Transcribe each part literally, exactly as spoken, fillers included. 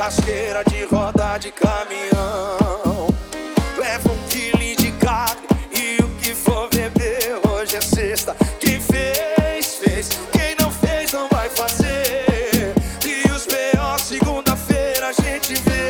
churrasqueira de roda de caminhão. Leva um quilo de carne e o que for beber. Hoje é sexta, quem fez, fez. Quem não fez, não vai fazer. E os B O segunda-feira a gente vê.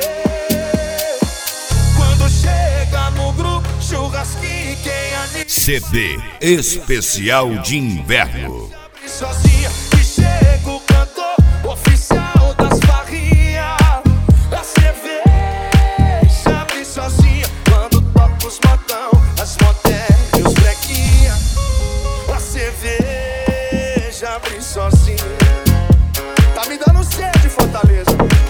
Quando chega no grupo, churrasquinho, quem anima. C D especial de inverno. Sozinha que chega o cantor oficial das farrinhas. A cerveja abre sozinha quando toca os modão, as modernas e os brequinha. A cerveja abre sozinha. Tá me dando sede, Fortaleza.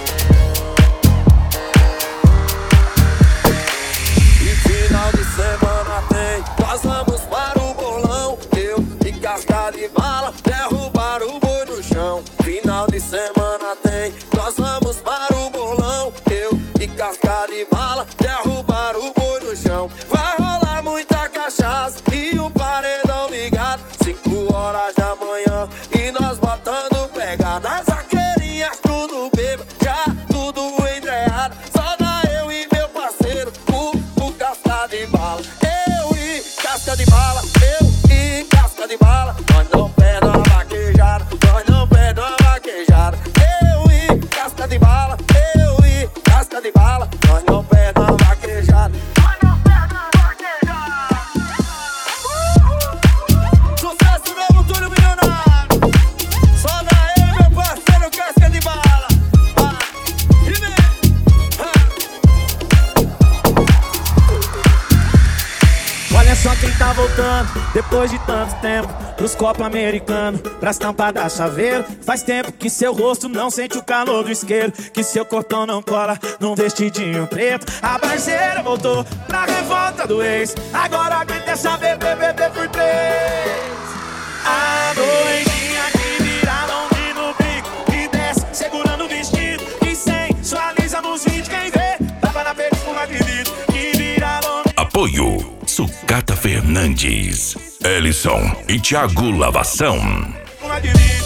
E final de semana tem, nós vamos para o bolão. Eu e casca de bala derrubar o boi no chão. Final de semana tem, nós vamos para o bolão. Eu e casca de bala derrubar o boi no chão. Vai rolar muita cachaça e um paredão ligado. Cinco horas da manhã e nós botando pegada. As vaqueirinhas tudo bêbado, já tudo embreado. Só dá eu e meu parceiro, o, o casca de bala. Eu e casca de bala, eu e casca de bala. Nós não perde uma vaquejada, nós não perde uma vaquejada. Eu e casca de bala, eu e casca de bala. Nós não perde uma vaquejada. Nós não perde uma vaquejada. Sucesso mesmo, Túlio Milionário. Só dá eu, meu parceiro, casca de bala. Ah, e vem. Olha só quem tá voltando, depois de tanto tempo, pros copos americanos, pras tampas da chaveiro. Faz tempo que seu rosto não sente o calor do isqueiro, que seu corpão não cola num vestidinho preto. A parceira voltou pra revolta do ex, agora aguenta essa bebê, bebê por três. A doidinha que vira longe no bico, que desce segurando o vestido, que sensualiza nos vídeos. Quem vê, tava na película de vidro, que vira longe. Apoio Sucata Fernandes, Ellison e Thiago Lavação. Uma de vidro.